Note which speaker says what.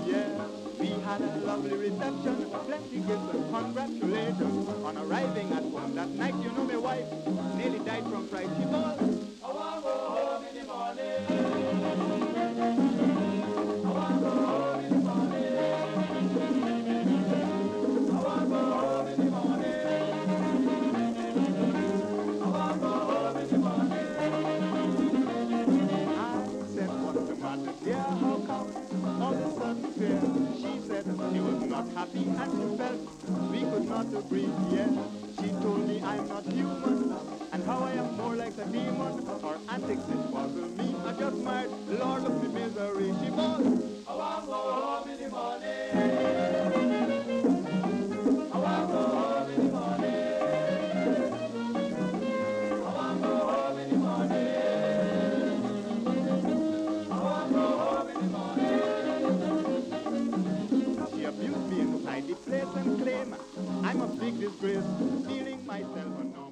Speaker 1: yeah. We had a lovely reception, plenty gifts and congratulations. On arriving at home that night, you know my wife nearly died from fright. She bawled, I want to go home in the morning. I want to go home in the morning. I want to go home in the morning. I want to go home in the morning. I said, what's the matter, dear? How come all of a sudden fear? She said she was not happy and she felt we could not agree. Yes, she told me I'm not human and how I am more like a demon. Her antics did puzzle me. I just might, Lord of the misery. She bawled, I want to go home in the morning. I want to go home in the morning. I want to go home in the morning. I want to go home in the morning. She abused me inside the place and claimed I'm a big disgrace, feeling myself unknown.